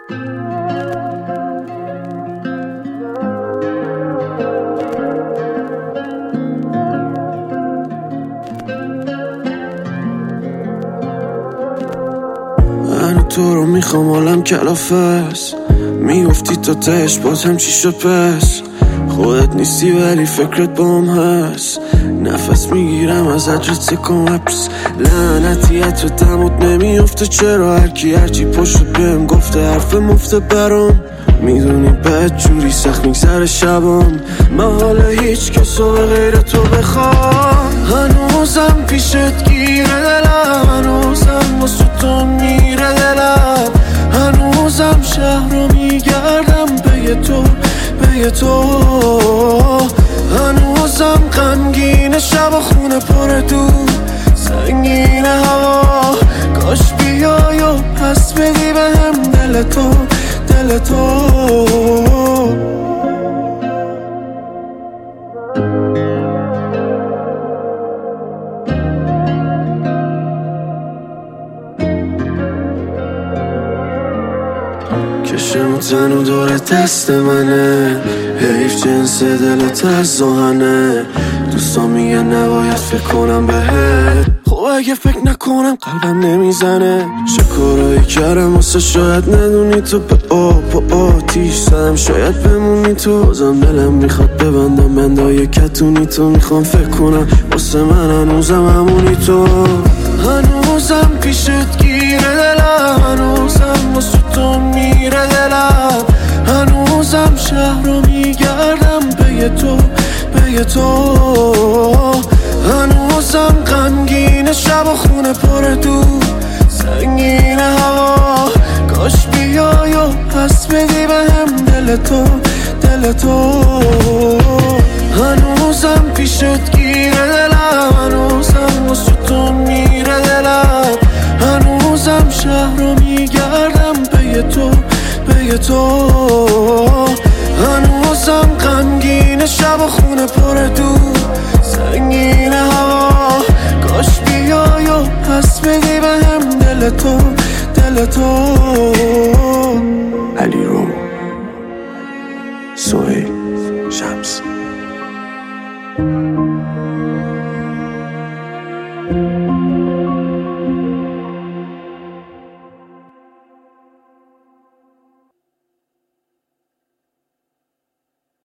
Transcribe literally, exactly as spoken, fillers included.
من تو رو میخوام عالم کلافه است، میگفتی تا تهش باز هم چی شد پس؟ خودت نیستی ولی فکرت بام هست، نفس میگیرم از عجلت سکم حبس. لعنتیت رو دمت نمیفته، چرا هرکی هرچی پشت بهم گفته حرف مفته برام. میدونی بد جوری سخت میگذره شبام، من حالا هیچ کسو به غیر تو بخوام. هنوزم پیشت گیره دلم، هنوزم واسه تو میره دلم، هنوزم شهر رو میگردم به تو به تو. هنوزم غمگین شب و خونه پر دود، سنگین هوا. کاش بیای و پس بدی بهم دل تو دل تو. کشم تنو دور دست منه، حیف جنس دلت از آهنه. دوستان میگه نباید فکر کنم بهت، خب اگه فکر نکنم قلبم نمیزنه. چه کارایی کردم واسه شاید ندونی تو، به آب و آتیش زدم شاید بمونی تو. بازم دلم میخواد ببندم بندای کتونی تو، میخوام فکر کنم واسه من هنوزم همونی تو. هنوزم پیشت گیره دلم، هنوزم واسه تو میره دلم، هنوزم شهر رو میگردم به تو به تو. هنوزم غمگین شب و خونه پر دود، سنگین هوا. کاش بیای و پس بدی بهم دل تو دل تو. هنوزم پیشت گیره دلم، هنوزم واسه تو میره دلم، هنوزم شهر رو میگردم به تو به تو. هنوزم غمگین شب و خونه پر دود، سنگین هوا. کاش بیای و پس بدی بهم دل تو دل تو.